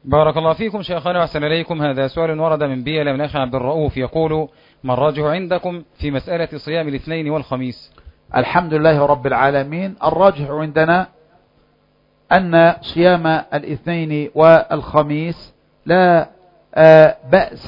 بارك الله فيكم شيخنا وأحسن إليكم. هذا سؤال ورد من بيئة من أخي عبد الرؤوف يقول: ما الراجح عندكم في مسألة صيام الاثنين والخميس؟ الحمد لله رب العالمين. الراجح عندنا أن صيام الاثنين والخميس لا بأس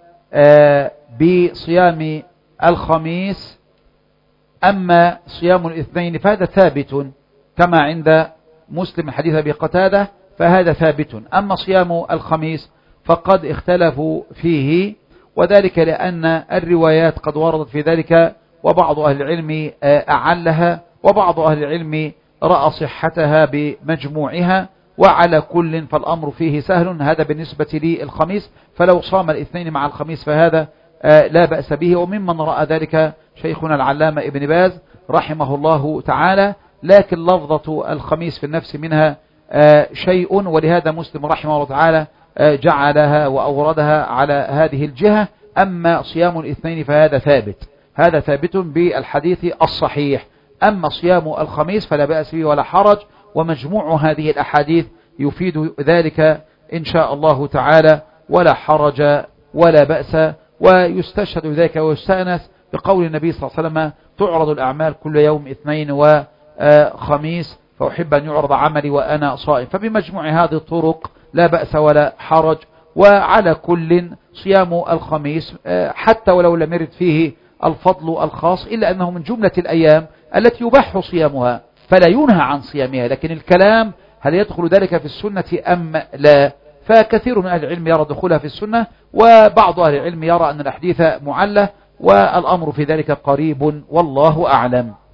بصيام الخميس، أما صيام الاثنين فهذا ثابت كما عند مسلم حديث أبي قتادة، فهذا ثابت. أما صيام الخميس فقد اختلفوا فيه، وذلك لأن الروايات قد وردت في ذلك، وبعض أهل العلم أعلها، وبعض أهل العلم رأى صحتها بمجموعها، وعلى كل فالأمر فيه سهل. هذا بالنسبة للخميس، فلو صام الاثنين مع الخميس فهذا لا بأس به. وممن رأى ذلك شيخنا العلامة ابن باز رحمه الله تعالى، لكن لفظة الخميس في النفس منها شيء، ولهذا مسلم رحمه الله تعالى جعلها وأوردها على هذه الجهة. أما صيام الاثنين فهذا ثابت، هذا ثابت بالحديث الصحيح. أما صيام الخميس فلا بأس به ولا حرج، ومجموع هذه الأحاديث يفيد ذلك إن شاء الله تعالى، ولا حرج ولا بأس. ويستشهد ذلك ويستأنس بقول النبي صلى الله عليه وسلم: تعرض الأعمال كل يوم اثنين وخميس، فأحب أن يعرض عملي وأنا صائم. فبمجموع هذه الطرق لا بأس ولا حرج. وعلى كل صيام الخميس حتى ولو لم يرد فيه الفضل الخاص، إلا أنه من جملة الأيام التي يباح صيامها، فلا ينهى عن صيامها. لكن الكلام هل يدخل ذلك في السنة أم لا؟ فكثير من أهل العلم يرى دخولها في السنة، وبعض أهل العلم يرى أن الحديث معلة، والأمر في ذلك قريب، والله أعلم.